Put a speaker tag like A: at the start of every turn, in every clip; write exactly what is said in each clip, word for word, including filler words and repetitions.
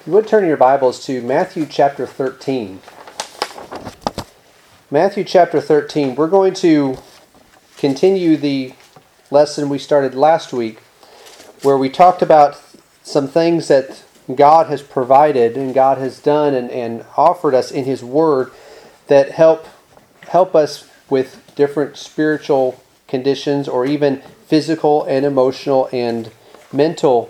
A: You would turn your Bibles to Matthew chapter thirteen. Matthew chapter thirteen. We're going to continue the lesson we started last week, where we talked about some things that God has provided and God has done and, and offered us in His Word that help help us with different spiritual conditions or even physical and emotional and mental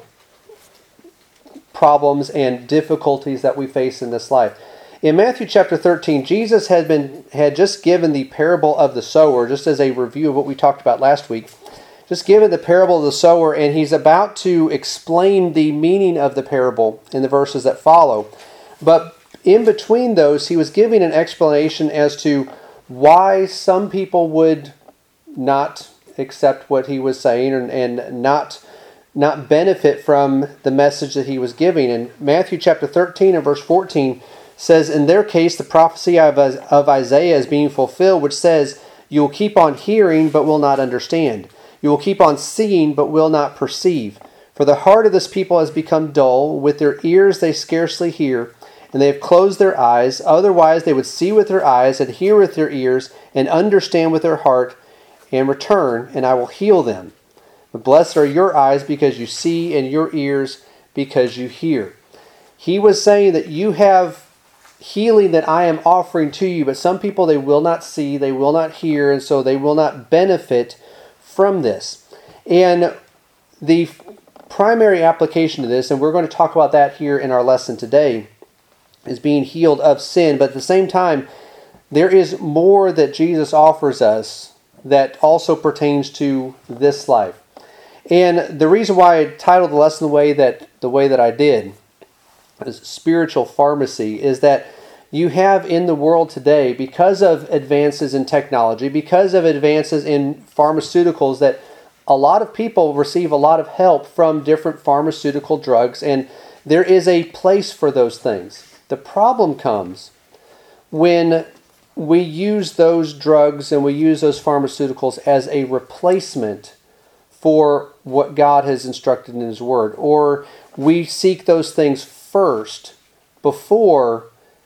A: problems and difficulties that we face in this life. In Matthew chapter thirteen, Jesus had been had just given the parable of the sower, just as a review of what we talked about last week. Just given the parable of the sower, and He's about to explain the meaning of the parable in the verses that follow. But in between those, He was giving an explanation as to why some people would not accept what He was saying and, and not not benefit from the message that He was giving. And Matthew chapter thirteen and verse fourteen says, in their case, the prophecy of, of Isaiah is being fulfilled, which says, you will keep on hearing, but will not understand. You will keep on seeing, but will not perceive. For the heart of this people has become dull. With their ears they scarcely hear, and they have closed their eyes. Otherwise they would see with their eyes, and hear with their ears, and understand with their heart, and return, and I will heal them. But blessed are your eyes because you see, and your ears because you hear. He was saying that you have healing that I am offering to you, but some people, they will not see, they will not hear, and so they will not benefit from this. And the primary application of this, and we're going to talk about that here in our lesson today, is being healed of sin. But at the same time, there is more that Jesus offers us that also pertains to this life. And the reason why I titled the lesson the way that the way that I did is spiritual pharmacy, is that you have in the world today, because of advances in technology, because of advances in pharmaceuticals, that a lot of people receive a lot of help from different pharmaceutical drugs, and there is a place for those things. The problem comes when we use those drugs and we use those pharmaceuticals as a replacement for what God has instructed in His Word, or we seek those things first before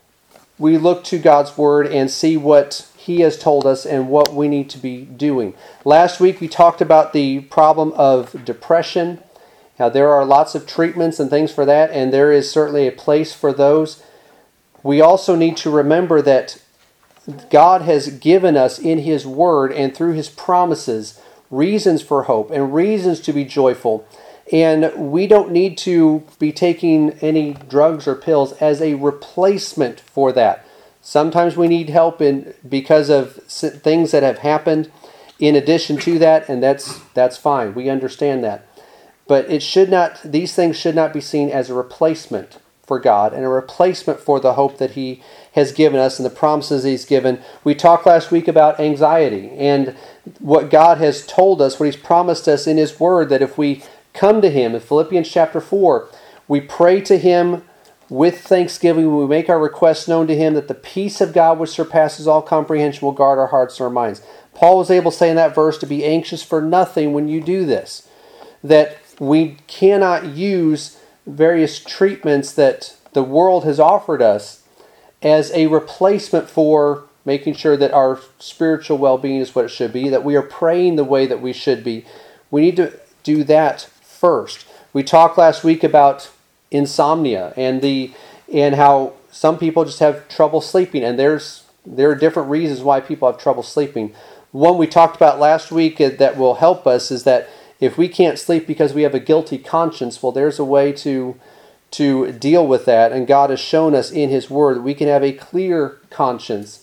A: we look to God's Word and see what He has told us and what we need to be doing. Last week we talked about the problem of depression. Now, there are lots of treatments and things for that, and there is certainly a place for those. We also need to remember that God has given us in His Word and through His promises reasons for hope and reasons to be joyful. And we don't need to be taking any drugs or pills as a replacement for that. Sometimes we need help in because of things that have happened in addition to that, and that's that's fine. We understand that. But it should not; these things should not be seen as a replacement for God and a replacement for the hope that He has given us and the promises He's given. We talked last week about anxiety and what God has told us, what He's promised us in His Word, that if we come to Him, in Philippians chapter four, we pray to Him with thanksgiving, we make our requests known to Him, that the peace of God which surpasses all comprehension will guard our hearts and our minds. Paul was able to say in that verse to be anxious for nothing when you do this. That we cannot use various treatments that the world has offered us as a replacement for making sure that our spiritual well-being is what it should be, that we are praying the way that we should be. We need to do that first. We talked last week about insomnia and the and how some people just have trouble sleeping, and there's there are different reasons why people have trouble sleeping. One we talked about last week that will help us is that if we can't sleep because we have a guilty conscience, well, there's a way to to deal with that, and God has shown us in His Word that we can have a clear conscience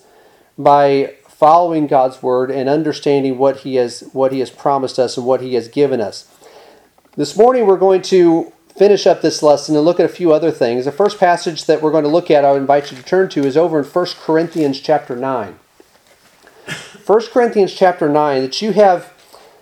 A: by following God's Word and understanding what He has what He has promised us and what He has given us. This morning we're going to finish up this lesson and look at a few other things. The first passage that we're going to look at, I would invite you to turn to, is over in First Corinthians chapter nine. First Corinthians chapter nine, that you have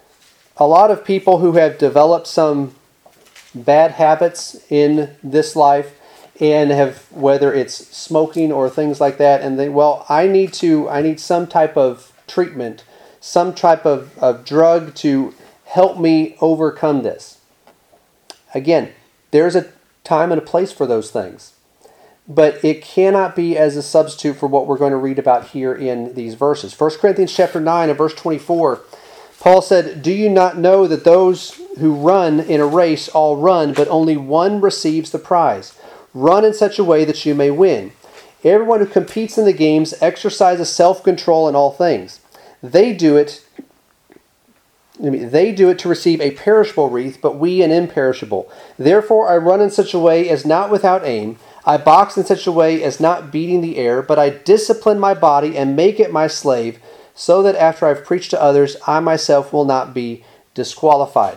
A: a lot of people who have developed some bad habits in this life and have, whether it's smoking or things like that, and they, well, I need to, I need some type of treatment, some type of, of drug to help me overcome this. Again, there's a time and a place for those things. But it cannot be as a substitute for what we're going to read about here in these verses. First Corinthians chapter nine and verse twenty-four, Paul said, "Do you not know that those who run in a race all run, but only one receives the prize? Run in such a way that you may win. Everyone who competes in the games exercises self-control in all things. They do it They do it to receive a perishable wreath, but we an imperishable. Therefore I run in such a way as not without aim. I box in such a way as not beating the air, but I discipline my body and make it my slave, so that after I've preached to others, I myself will not be disqualified."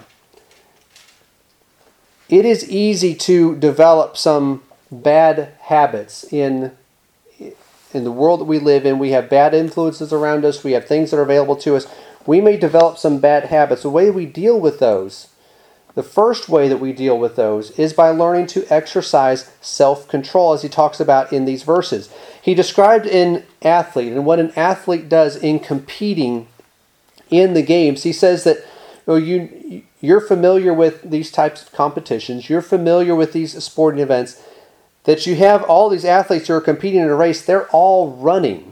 A: It is easy to develop some bad habits in, in the world that we live in. We have bad influences around us. We have things that are available to us. We may develop some bad habits. The way we deal with those, the first way that we deal with those is by learning to exercise self-control, as he talks about in these verses. He described an athlete and what an athlete does in competing in the games. He says that well, you, you're familiar with these types of competitions. You're familiar with these sporting events. That you have all these athletes who are competing in a race. They're all running.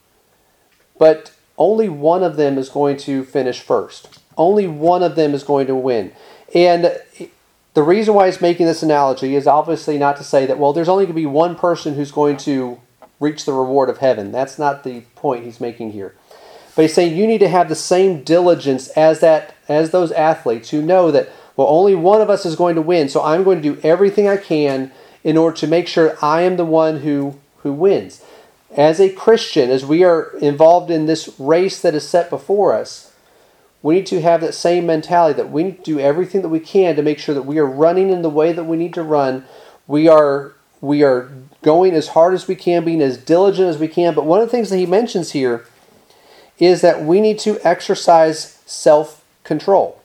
A: But only one of them is going to finish first. Only one of them is going to win. And the reason why he's making this analogy is obviously not to say that, well, there's only going to be one person who's going to reach the reward of heaven. That's not the point he's making here. But he's saying you need to have the same diligence as that, as those athletes who know that, well, only one of us is going to win, so I'm going to do everything I can in order to make sure I am the one who, who wins. As a Christian, as we are involved in this race that is set before us, we need to have that same mentality that we need to do everything that we can to make sure that we are running in the way that we need to run. We are we are going as hard as we can, being as diligent as we can. But one of the things that he mentions here is that we need to exercise self-control.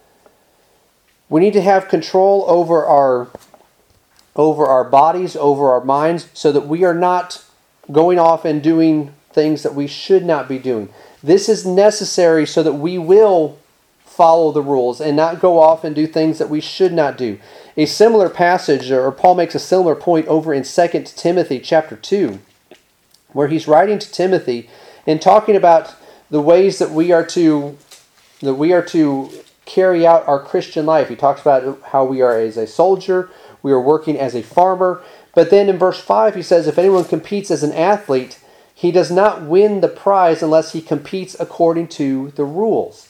A: We need to have control over our over our bodies, over our minds, so that we are not going off and doing things that we should not be doing. This is necessary so that we will follow the rules and not go off and do things that we should not do. A similar passage, or Paul makes a similar point over in Second Timothy chapter two, where he's writing to Timothy and talking about the ways that we are to that we are to carry out our Christian life. He talks about how we are as a soldier, we are working as a farmer. But then in verse five he says, if anyone competes as an athlete, he does not win the prize unless he competes according to the rules.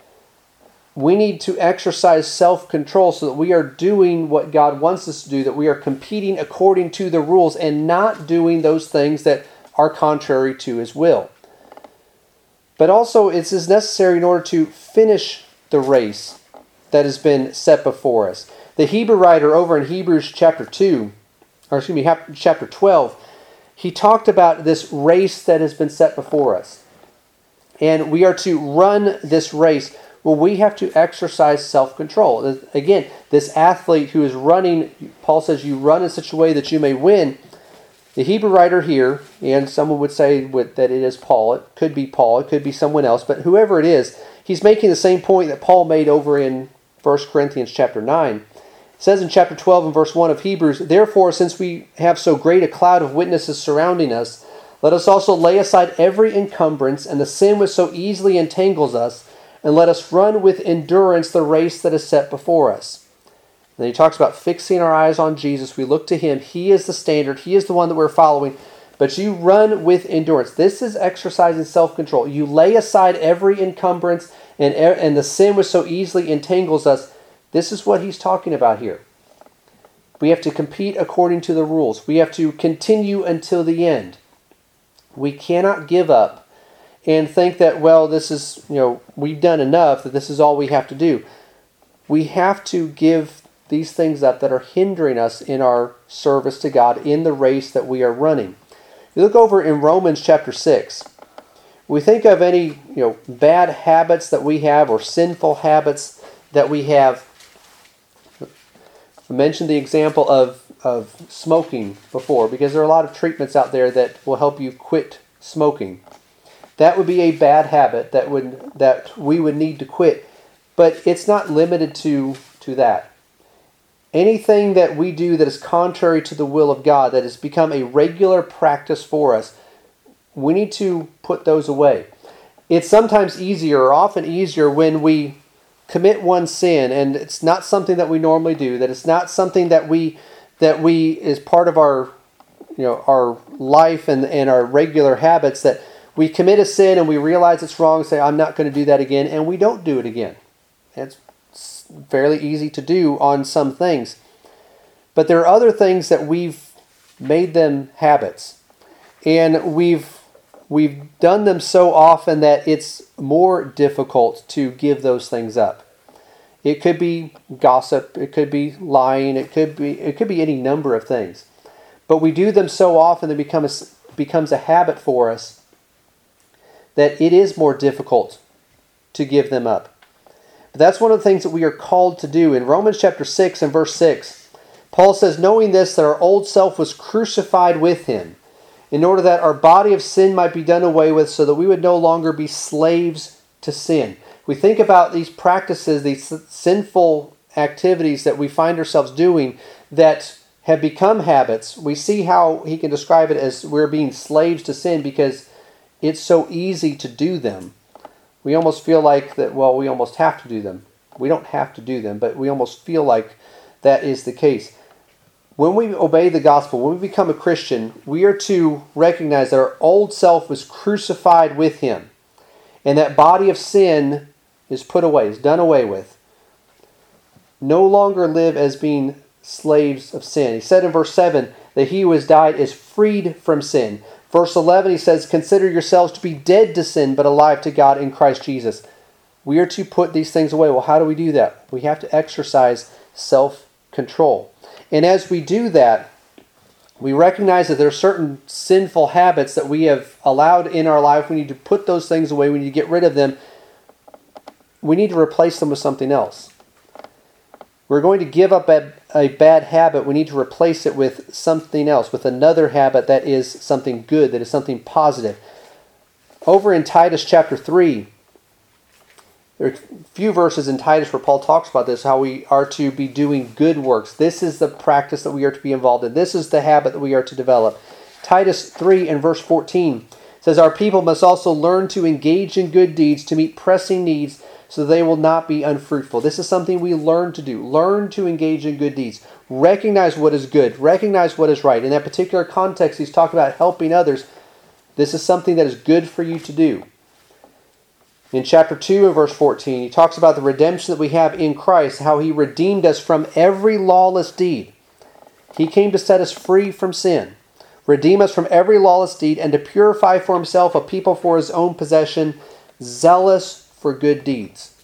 A: We need to exercise self-control so that we are doing what God wants us to do, that we are competing according to the rules and not doing those things that are contrary to His will. But also it is necessary in order to finish the race that has been set before us. The Hebrew writer over in Hebrews chapter two, or excuse me, chapter twelve, he talked about this race that has been set before us. And we are to run this race. Well, we have to exercise self-control. Again, this athlete who is running, Paul says you run in such a way that you may win. The Hebrew writer here, and someone would say that it is Paul. It could be Paul. It could be someone else. But whoever it is, he's making the same point that Paul made over in First Corinthians chapter nine. It says in chapter twelve and verse one of Hebrews, therefore, since we have so great a cloud of witnesses surrounding us, let us also lay aside every encumbrance and the sin which so easily entangles us, and let us run with endurance the race that is set before us. And then he talks about fixing our eyes on Jesus. We look to Him. He is the standard. He is the one that we're following. But you run with endurance. This is exercising self-control. You lay aside every encumbrance and, and the sin which so easily entangles us. This is what he's talking about here. We have to compete according to the rules. We have to continue until the end. We cannot give up and think that, well, this is, you know, we've done enough, that this is all we have to do. We have to give these things up that are hindering us in our service to God in the race that we are running. You look over in Romans chapter six. We think of any, you know, bad habits that we have or sinful habits that we have. I mentioned the example of, of smoking before, because there are a lot of treatments out there that will help you quit smoking. That would be a bad habit that would that we would need to quit. But it's not limited to, to that. anything that we do that is contrary to the will of God, that has become a regular practice for us, we need to put those away. It's sometimes easier, or often easier, when we commit one sin and it's not something that we normally do, that it's not something that we that we is part of our you know our life and, and our regular habits, that we commit a sin and we realize it's wrong, say, I'm not going to do that again, and we don't do it again. It's fairly easy to do on some things. But there are other things that we've made them habits. And we've we've done them so often that it's more difficult to give those things up. It could be gossip, it could be lying, it could be it could be any number of things. But we do them so often that it become a, becomes a habit for us that it is more difficult to give them up. But that's one of the things that we are called to do. In Romans chapter six and verse six, Paul says, knowing this, that our old self was crucified with him, in order that our body of sin might be done away with, so that we would no longer be slaves to sin. We think about these practices, these sinful activities that we find ourselves doing that have become habits. We see how he can describe it as we're being slaves to sin because it's so easy to do them. We almost feel like that, well, we almost have to do them. We don't have to do them, but we almost feel like that is the case. When we obey the gospel, when we become a Christian, we are to recognize that our old self was crucified with him. And that body of sin is put away, is done away with. No longer live as being slaves of sin. He said in verse seven that he who has died is freed from sin. Verse eleven, he says, consider yourselves to be dead to sin, but alive to God in Christ Jesus. We are to put these things away. Well, how do we do that? We have to exercise self-control. And as we do that, we recognize that there are certain sinful habits that we have allowed in our life. We need to put those things away. We need to get rid of them. We need to replace them with something else. We're going to give up a, a bad habit. We need to replace it with something else, with another habit that is something good, that is something positive. Over in Titus chapter three, there are a few verses in Titus where Paul talks about this, how we are to be doing good works. This is the practice that we are to be involved in. This is the habit that we are to develop. Titus three and verse fourteen says, our people must also learn to engage in good deeds to meet pressing needs so they will not be unfruitful. This is something we learn to do. Learn to engage in good deeds. Recognize what is good. Recognize what is right. In that particular context, he's talking about helping others. This is something that is good for you to do. In chapter two and verse fourteen, he talks about the redemption that we have in Christ, how he redeemed us from every lawless deed. He came to set us free from sin, redeem us from every lawless deed, and to purify for himself a people for his own possession, zealous for good deeds.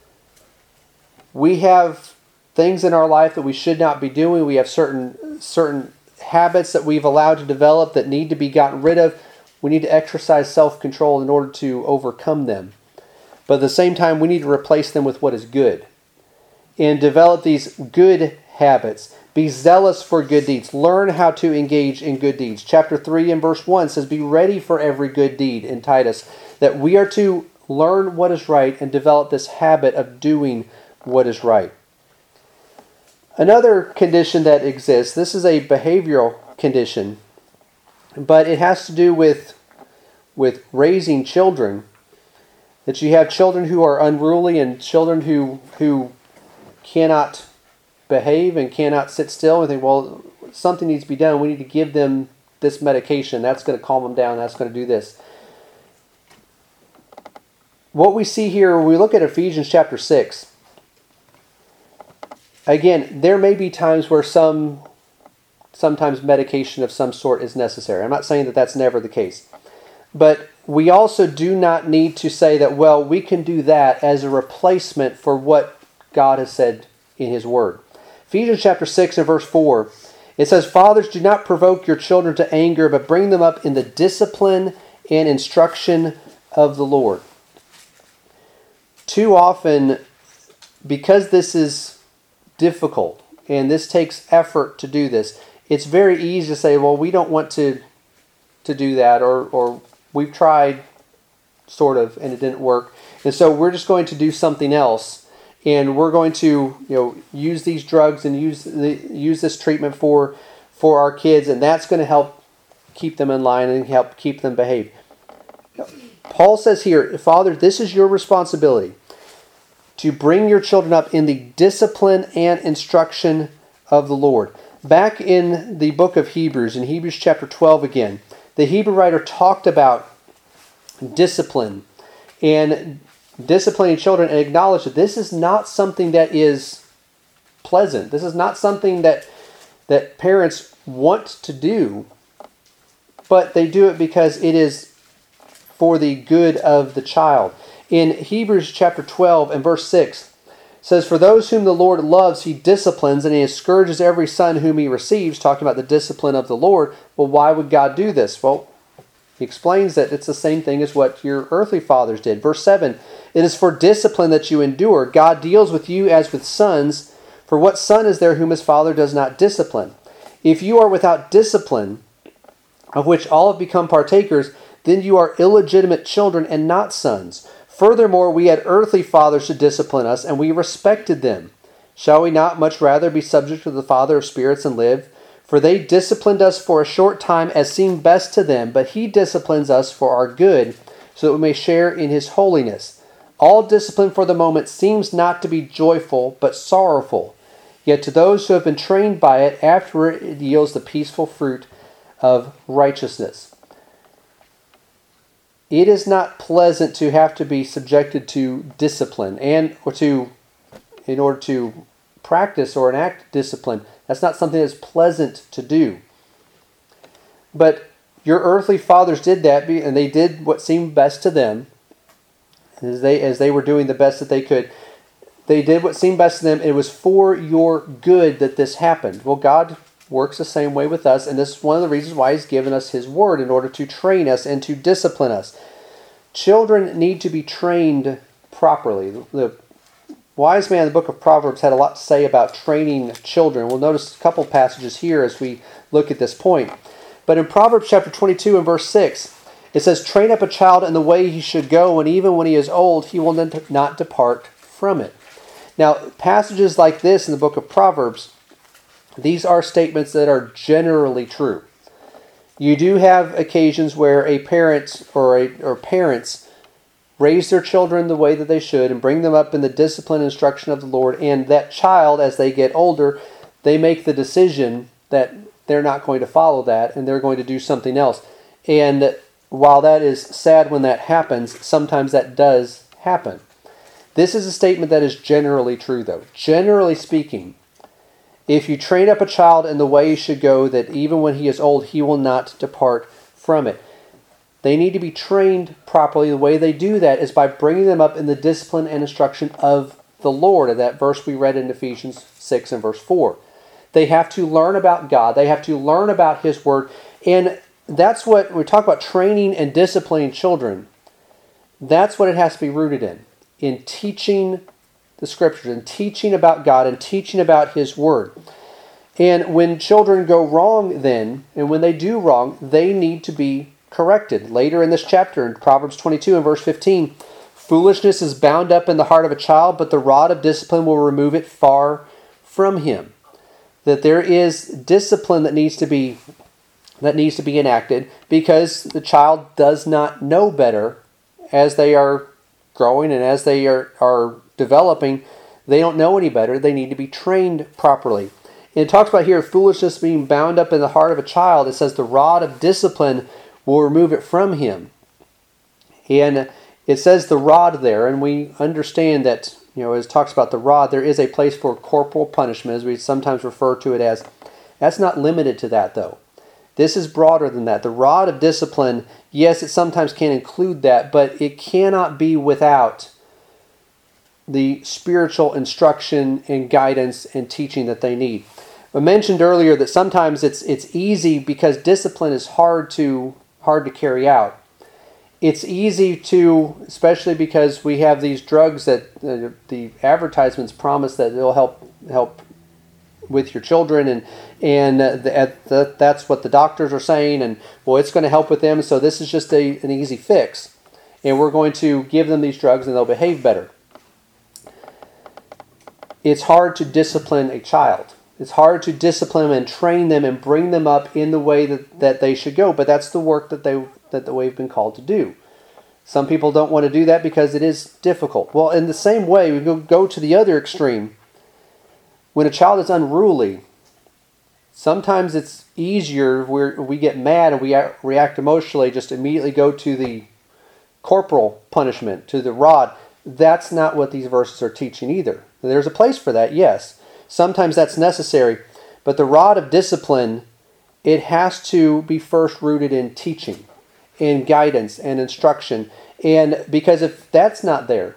A: We have things in our life that we should not be doing. We have certain, certain habits that we've allowed to develop that need to be gotten rid of. We need to exercise self-control in order to overcome them. But at the same time, we need to replace them with what is good. And develop these good habits. Be zealous for good deeds. Learn how to engage in good deeds. Chapter three and verse one says, be ready for every good deed in Titus. That we are to learn what is right and develop this habit of doing what is right. Another condition that exists, this is a behavioral condition, but it has to do with, with raising children. That you have children who are unruly and children who who cannot behave and cannot sit still and think, well, something needs to be done. We need to give them this medication. That's going to calm them down. That's going to do this. What we see here when we look at Ephesians chapter six, again, there may be times where some sometimes medication of some sort is necessary. I'm not saying that that's never the case. But we also do not need to say that, well, we can do that as a replacement for what God has said in his word. Ephesians chapter six and verse four, it says, fathers, do not provoke your children to anger, but bring them up in the discipline and instruction of the Lord. Too often, because this is difficult and this takes effort to do this, it's very easy to say, well, we don't want to, to do that, or, or we've tried, sort of, and it didn't work. And so we're just going to do something else. and we're going to you know use these drugs and use the, use this treatment for for our kids, and that's going to help keep them in line and help keep them behave. Paul says here, Father, this is your responsibility to bring your children up in the discipline and instruction of the Lord. Back in the book of Hebrews, in Hebrews chapter twelve again, the Hebrew writer talked about discipline and disciplining children and acknowledged that this is not something that is pleasant. This is not something that that parents want to do, but they do it because it is for the good of the child. In Hebrews chapter twelve and verse six, it says, "For those whom the Lord loves, he disciplines, and he scourges every son whom he receives," talking about the discipline of the Lord. Well, why would God do this? Well, he explains that it's the same thing as what your earthly fathers did. Verse seven, "It is for discipline that you endure. God deals with you as with sons. For what son is there whom his father does not discipline? If you are without discipline, of which all have become partakers, then you are illegitimate children and not sons. Furthermore, we had earthly fathers to discipline us, and we respected them. Shall we not much rather be subject to the Father of spirits and live? For they disciplined us for a short time as seemed best to them, but he disciplines us for our good, so that we may share in his holiness. All discipline for the moment seems not to be joyful, but sorrowful. Yet to those who have been trained by it, afterward it yields the peaceful fruit of righteousness." It is not pleasant to have to be subjected to discipline and or to in order to practice or enact discipline. That's not something that's pleasant to do. But your earthly fathers did that, and they did what seemed best to them as they as they were doing the best that they could. They did what seemed best to them. It was for your good that this happened. Well, God works the same way with us, and this is one of the reasons why he's given us his word in order to train us and to discipline us. Children need to be trained properly. The wise man in the book of Proverbs had a lot to say about training children. We'll notice a couple passages here as we look at this point. But in Proverbs chapter twenty-two and verse six, it says, "Train up a child in the way he should go, and even when he is old, he will not depart from it." Now, passages like this in the book of Proverbs, these are statements that are generally true. You do have occasions where a parent or a, or parents raise their children the way that they should and bring them up in the discipline and instruction of the Lord, and that child, as they get older, they make the decision that they're not going to follow that and they're going to do something else. And while that is sad when that happens, sometimes that does happen. This is a statement that is generally true, though. Generally speaking, if you train up a child in the way he should go, that even when he is old, he will not depart from it. They need to be trained properly. The way they do that is by bringing them up in the discipline and instruction of the Lord. And that verse we read in Ephesians six and verse four. They have to learn about God. They have to learn about his word. And that's what we talk about, training and disciplining children. That's what it has to be rooted in. In teaching the scriptures and teaching about God and teaching about his word. And when children go wrong then, and when they do wrong, they need to be corrected. Later in this chapter, in Proverbs twenty-two and verse fifteen, "Foolishness is bound up in the heart of a child, but the rod of discipline will remove it far from him." That there is discipline that needs to be that needs to be enacted because the child does not know better as they are growing and as they are, are developing. They don't know any better. They need to be trained properly. And it talks about here foolishness being bound up in the heart of a child. It says the rod of discipline will remove it from him. And it says the rod there, and we understand that, you know, as it talks about the rod, there is a place for corporal punishment, as we sometimes refer to it as. That's not limited to that, though. This is broader than that. The rod of discipline, yes, it sometimes can include that, but it cannot be without the spiritual instruction and guidance and teaching that they need. I mentioned earlier that sometimes it's it's easy because discipline is hard to hard to carry out. It's easy to, especially because we have these drugs that uh, the advertisements promise that it'll help help with your children, and and uh, the, the, that's what the doctors are saying, and well, it's going to help with them, so this is just a, an easy fix, and we're going to give them these drugs and they'll behave better. it's hard to discipline a child. It's hard to discipline and train them and bring them up in the way that, that they should go. But that's the work that they that we've been called to do. Some people don't want to do that because it is difficult. Well, in the same way, we go to the other extreme. When a child is unruly, sometimes it's easier where we get mad and we react emotionally, just immediately go to the corporal punishment, to the rod. That's not what these verses are teaching either. There's a place for that, yes. Sometimes that's necessary. But the rod of discipline, it has to be first rooted in teaching, in guidance and instruction. And because if that's not there,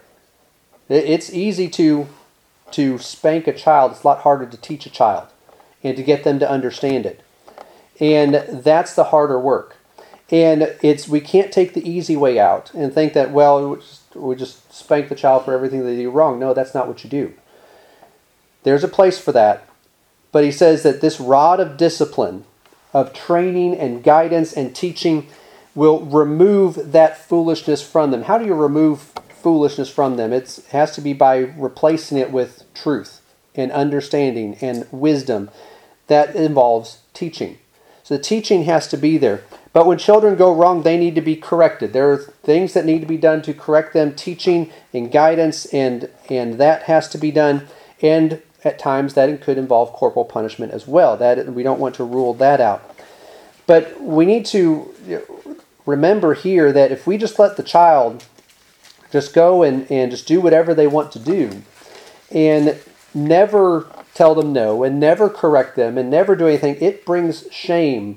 A: it's easy to, to spank a child. It's a lot harder to teach a child and to get them to understand it. And that's the harder work. And it's we can't take the easy way out and think that, well, we just, we just spank the child for everything they do wrong. No, that's not what you do. There's a place for that. But he says that this rod of discipline, of training and guidance and teaching, will remove that foolishness from them. How do you remove foolishness from them? It's, it has to be by replacing it with truth and understanding and wisdom. That involves teaching. So the teaching has to be there. But when children go wrong, they need to be corrected. There are things that need to be done to correct them, teaching and guidance, and, and that has to be done. And at times that could involve corporal punishment as well. That we don't want to rule that out. But we need to remember here that if we just let the child just go and, and just do whatever they want to do and never tell them no and never correct them and never do anything, it brings shame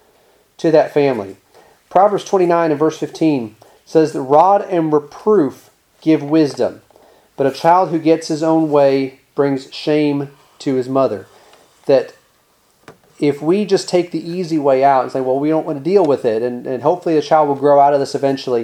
A: to that family. Proverbs twenty-nine and verse fifteen says, "The rod and reproof give wisdom, but a child who gets his own way brings shame to his mother." That if we just take the easy way out and say, well, we don't want to deal with it, and, and hopefully the child will grow out of this eventually.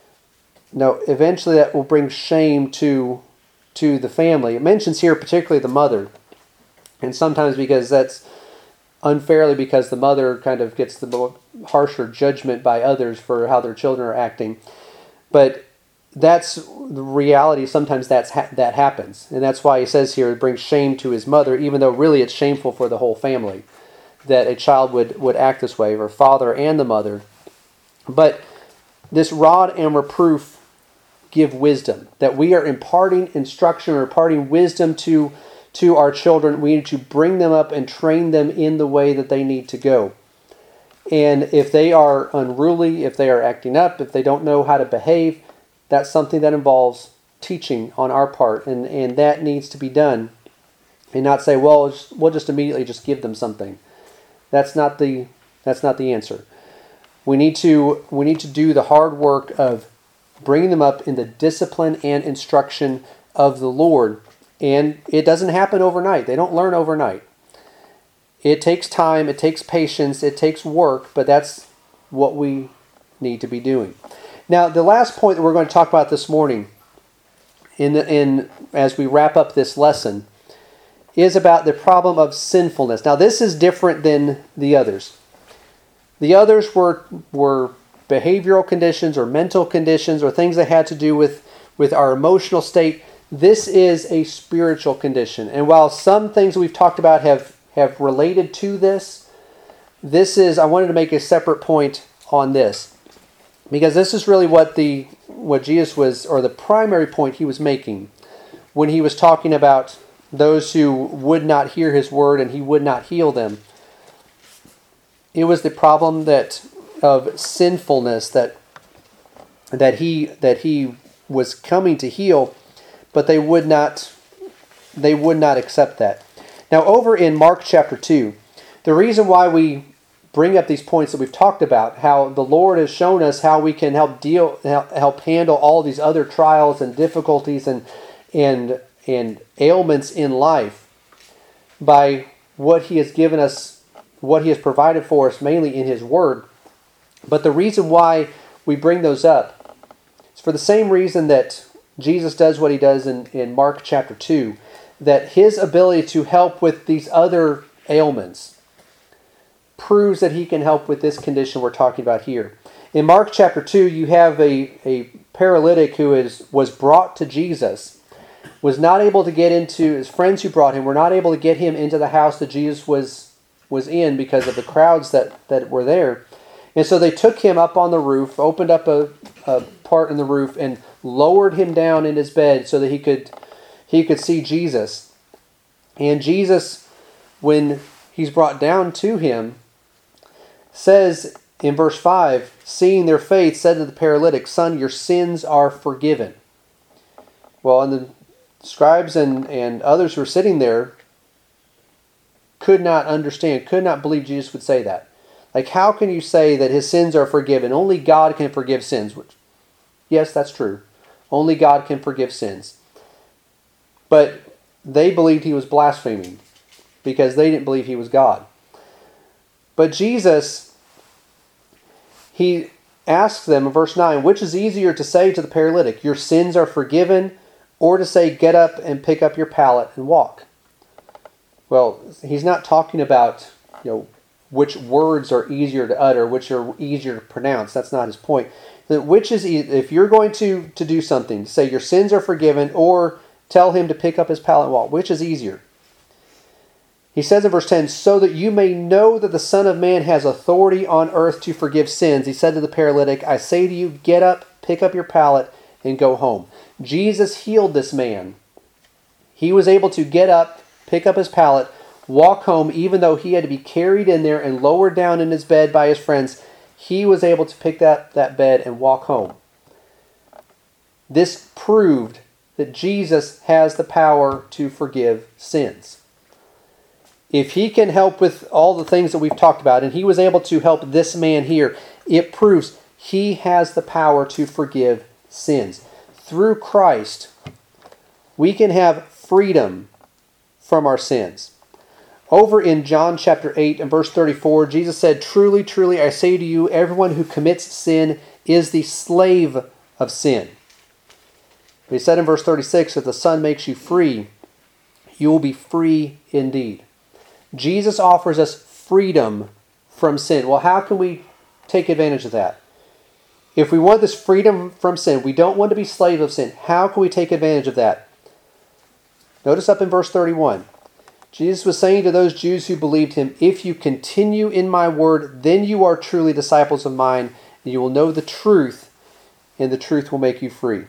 A: No, eventually that will bring shame to, to the family. It mentions here particularly the mother. And sometimes because that's unfairly because the mother kind of gets the harsher judgment by others for how their children are acting. But that's the reality. Sometimes that's ha- that happens. And that's why he says here it brings shame to his mother, even though really it's shameful for the whole family that a child would, would act this way, or father and the mother. But this rod and reproof give wisdom, that we are imparting instruction or imparting wisdom to, to our children. We need to bring them up and train them in the way that they need to go. And if they are unruly, if they are acting up, if they don't know how to behave, that's something that involves teaching on our part, and, and that needs to be done. And not say, well, we'll just immediately just give them something. That's not the that's not the answer. We need to we need to do the hard work of bringing them up in the discipline and instruction of the Lord. And it doesn't happen overnight. They don't learn overnight. It takes time, it takes patience, it takes work, but that's what we need to be doing. Now, the last point that we're going to talk about this morning, in the, in as we wrap up this lesson, is about the problem of sinfulness. Now, this is different than the others. The others were were behavioral conditions or mental conditions or things that had to do with, with our emotional state. This is a spiritual condition. And while some things we've talked about have, have related to this, this is, I wanted to make a separate point on this. Because this is really what the what Jesus was, or the primary point he was making when he was talking about those who would not hear his word and he would not heal them. It was the problem that of sinfulness that that he that he was coming to heal, but they would not they would not accept that. Now, over in Mark chapter two, the reason why we bring up these points that we've talked about, how the Lord has shown us how we can help deal, help handle all these other trials and difficulties and and and ailments in life by what He has given us, what He has provided for us, mainly in His Word. But the reason why we bring those up is for the same reason that Jesus does what He does in, in Mark chapter two, that His ability to help with these other ailments proves that He can help with this condition we're talking about here. In Mark chapter two, you have a, a paralytic who is was brought to Jesus was not able to get into, his friends who brought him were not able to get him into the house that Jesus was was in because of the crowds that, that were there. And so they took him up on the roof, opened up a, a part in the roof, and lowered him down in his bed so that he could he could see Jesus. And Jesus, when he's brought down to him, says in verse five, seeing their faith, said to the paralytic, "Son, your sins are forgiven." Well, and the scribes and, and others who were sitting there could not understand, could not believe Jesus would say that. Like, how can you say that his sins are forgiven? Only God can forgive sins. Which, yes, that's true. Only God can forgive sins. But they believed he was blaspheming because they didn't believe he was God. But Jesus, he asks them in verse nine, which is easier to say to the paralytic, your sins are forgiven, or to say, get up and pick up your pallet and walk? Well, he's not talking about, you know, which words are easier to utter, which are easier to pronounce. That's not his point. Which is, if you're going to, to do something, say your sins are forgiven, or tell him to pick up his pallet and walk, which is easier? He says in verse ten, so that you may know that the Son of Man has authority on earth to forgive sins. He said to the paralytic, I say to you, get up, pick up your pallet, and go home. Jesus healed this man. He was able to get up, pick up his pallet, walk home, even though he had to be carried in there and lowered down in his bed by his friends. He was able to pick that, that bed and walk home. This proved that Jesus has the power to forgive sins. If he can help with all the things that we've talked about, and he was able to help this man here, it proves he has the power to forgive sins. Through Christ, we can have freedom from our sins. Over in John chapter eight and verse thirty-four, Jesus said, truly, truly, I say to you, everyone who commits sin is the slave of sin. He said in verse thirty-six, if the Son makes you free, you will be free indeed. Jesus offers us freedom from sin. Well, how can we take advantage of that? If we want this freedom from sin, we don't want to be slaves of sin, how can we take advantage of that? Notice up in verse thirty-one. Jesus was saying to those Jews who believed him, if you continue in my word, then you are truly disciples of mine, and you will know the truth, and the truth will make you free.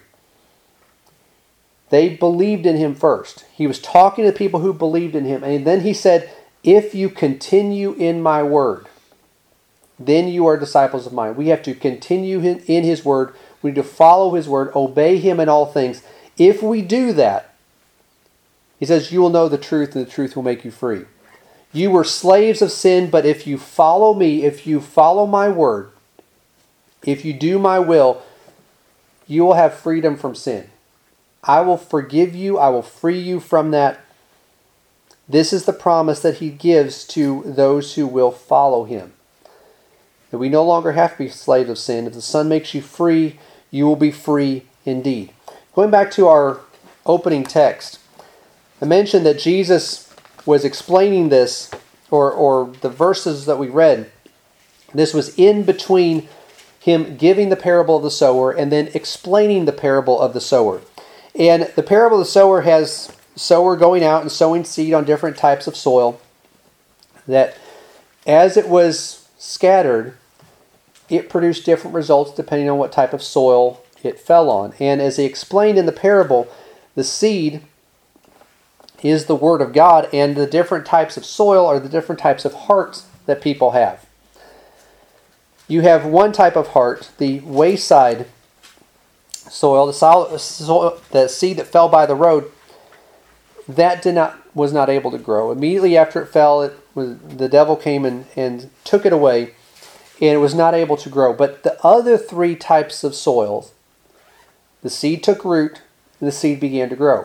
A: They believed in him first. He was talking to people who believed in him, and then he said, if you continue in my word, then you are disciples of mine. We have to continue in his word. We need to follow his word, obey him in all things. If we do that, he says, you will know the truth, and the truth will make you free. You were slaves of sin, but if you follow me, if you follow my word, if you do my will, you will have freedom from sin. I will forgive you. I will free you from that. This is the promise that he gives to those who will follow him. That we no longer have to be slaves of sin. If the Son makes you free, you will be free indeed. Going back to our opening text, I mentioned that Jesus was explaining this, or, or the verses that we read, this was in between him giving the parable of the sower and then explaining the parable of the sower. And the parable of the sower has sower going out and sowing seed on different types of soil, that as it was scattered, it produced different results depending on what type of soil it fell on. And as he explained in the parable, the seed is the Word of God, and the different types of soil are the different types of hearts that people have. You have one type of heart, the wayside soil, the, solid, soil, the seed that fell by the road, that did not was not able to grow. Immediately after it fell, it was, the devil came and, and took it away, and it was not able to grow. But the other three types of soils, the seed took root, and the seed began to grow.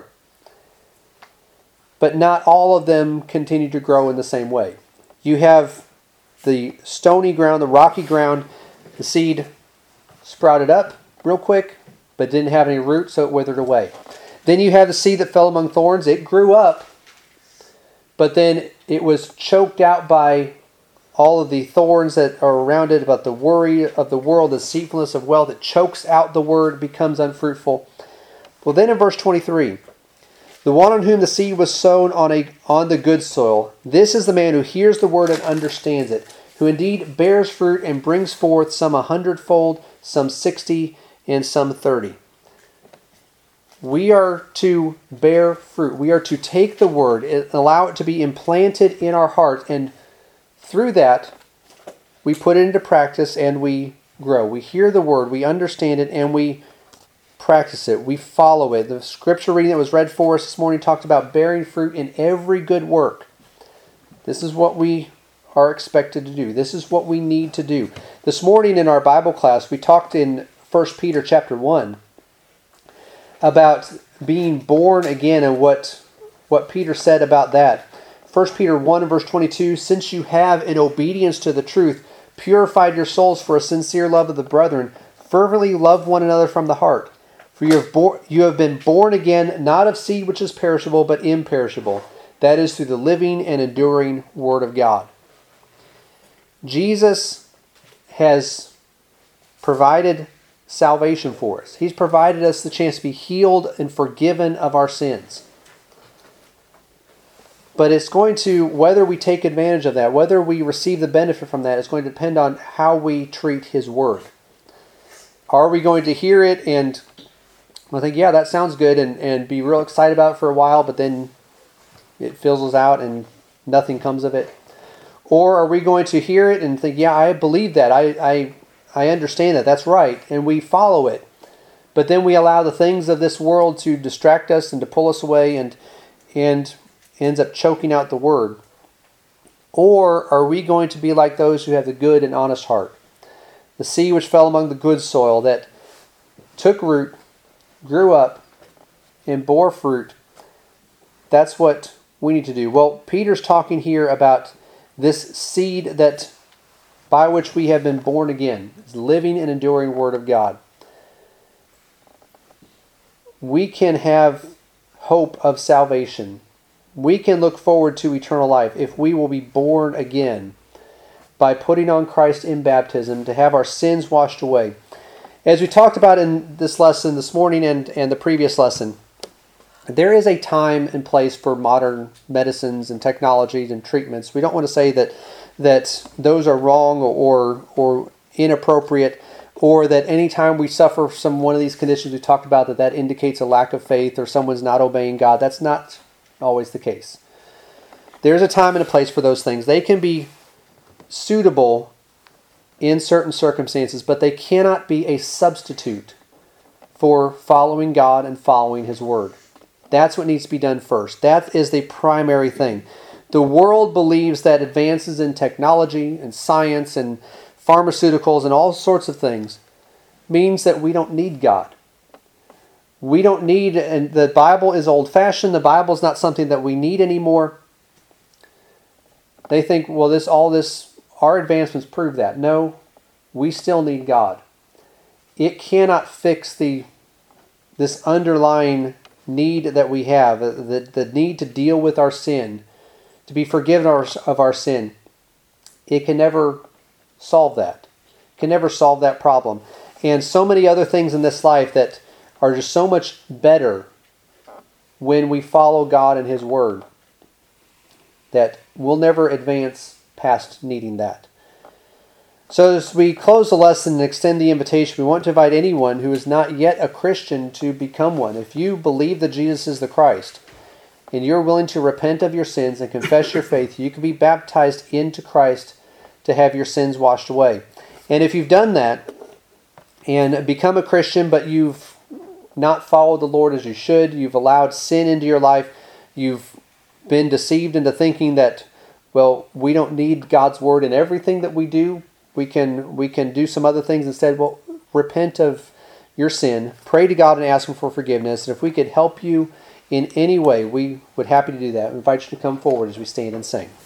A: But not all of them continue to grow in the same way. You have the stony ground, the rocky ground, the seed sprouted up real quick, but didn't have any root, so it withered away. Then you have the seed that fell among thorns. It grew up, but then it was choked out by all of the thorns that are around it, about the worry of the world, the deceitfulness of wealth. It chokes out the word, becomes unfruitful. Well, then in verse twenty-three, The one on whom the seed was sown on a on the good soil. This is the man who hears the word and understands it, who indeed bears fruit and brings forth some a hundredfold, some sixty, and some thirty. We are to bear fruit. We are to take the word and allow it to be implanted in our hearts, and through that, we put it into practice and we grow. We hear the word, we understand it, and we practice it. We follow it. The scripture reading that was read for us this morning talked about bearing fruit in every good work. This is what we are expected to do. This is what we need to do. This morning in our Bible class, we talked in First Peter chapter one about being born again and what, what Peter said about that. First Peter one and verse twenty-two, since you have, in obedience to the truth, purified your souls for a sincere love of the brethren, fervently love one another from the heart. For you have, bor- you have been born again, not of seed which is perishable, but imperishable. That is through the living and enduring Word of God. Jesus has provided salvation for us. He's provided us the chance to be healed and forgiven of our sins. But it's going to, whether we take advantage of that, whether we receive the benefit from that, it's going to depend on how we treat His Word. Are we going to hear it and we'll think, yeah, that sounds good, and, and be real excited about it for a while, but then it fizzles out and nothing comes of it? Or are we going to hear it and think, yeah, I believe that, I, I, I understand that, that's right, and we follow it. But then we allow the things of this world to distract us and to pull us away, and and ends up choking out the Word. Or are we going to be like those who have the good and honest heart? The seed which fell among the good soil that took root, grew up, and bore fruit. That's what we need to do. Well, Peter's talking here about this seed that by which we have been born again. It's living and enduring Word of God. We can have hope of salvation. We can look forward to eternal life if we will be born again by putting on Christ in baptism to have our sins washed away. As we talked about in this lesson this morning and, and the previous lesson, there is a time and place for modern medicines and technologies and treatments. We don't want to say that that those are wrong or or inappropriate, or that anytime we suffer from one of these conditions we talked about, that that indicates a lack of faith or someone's not obeying God. That's not always the case. There's a time and a place for those things. They can be suitable in certain circumstances, but they cannot be a substitute for following God and following His Word. That's what needs to be done first. That is the primary thing. The world believes that advances in technology and science and pharmaceuticals and all sorts of things means that we don't need God. We don't need, and the Bible is old-fashioned. The Bible is not something that we need anymore. They think, well, this all this our advancements prove that. No, we still need God. It cannot fix the this underlying need that we have, the, the need to deal with our sin, to be forgiven of our sin. It can never solve that. It can never solve that problem. And so many other things in this life that are just so much better when we follow God and His Word, that we'll never advance past needing that. So as we close the lesson and extend the invitation, we want to invite anyone who is not yet a Christian to become one. If you believe that Jesus is the Christ, and you're willing to repent of your sins and confess your faith, you can be baptized into Christ to have your sins washed away. And if you've done that and become a Christian, but you've not followed the Lord as you should, you've allowed sin into your life, you've been deceived into thinking that, well, we don't need God's Word in everything that we do. We can we can do some other things instead. Well, repent of your sin. Pray to God and ask Him for forgiveness. And if we could help you in any way, we would happy to do that. We invite you to come forward as we stand and sing.